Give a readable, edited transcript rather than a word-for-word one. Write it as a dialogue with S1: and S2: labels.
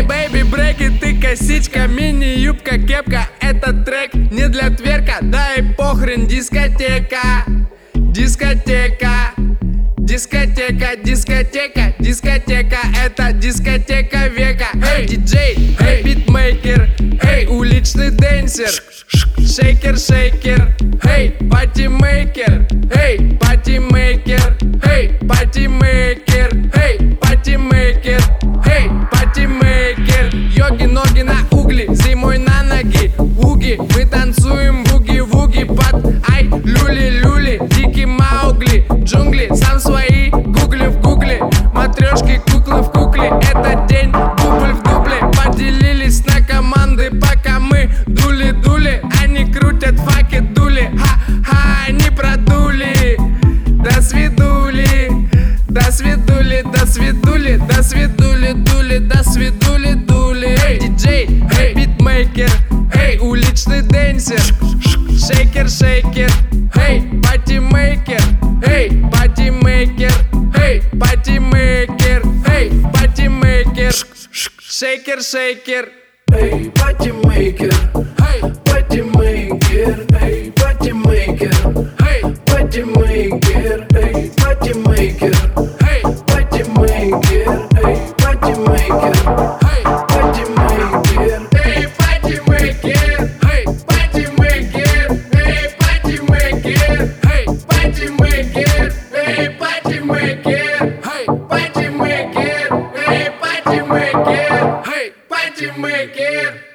S1: Эй, бэйби, брейки, ты косичка, мини-юбка, кепка. Этот трек не для тверка, да и похрен, дискотека. Дискотека, дискотека, дискотека, дискотека, это дискотека века. Эй, диджей, эй, битмейкер, эй, уличный дэнсер, шейкер, шейкер, эй, патимейкер, эй, патимейкер, эй, патимейкер, эй, патимейкер, эй, патимейкер. Йоги, ноги на угли, зимой на ноги, уги, мы танцуем буги-вуги под ай, люли-люли, дикий Маугли, джунгли, сам свои гугли в гугле, матрешки, куклы в кукле, этот день дубль в дубле, поделились на команды, пока мы дули-дули, они крутят факи, дули, ха-ха, они продули, до свидули, до свидули, до свидули, до свидули, дули, до свидули, дули. Эй, диджей, эй, битмейкер, эй, уличный дэнсер, шейкер, шейкер, эй, патимейкер, эй, патимейкер, эй, патимейкер, эй, патимейкер, шейкер, шейкер.
S2: Эй, патимейкер, патимейкер, эй, патимейкер, патимейкер, эй, патимейкер, патимейкер, эй, патимейкер, патимейкер,
S1: Эй, патимейкер, эй, патимейкер, эй, патимейкер, эй, патимейкер, эй, патимейкер, эй, патимейкер, эй, патимейкер, эй, патимейкер.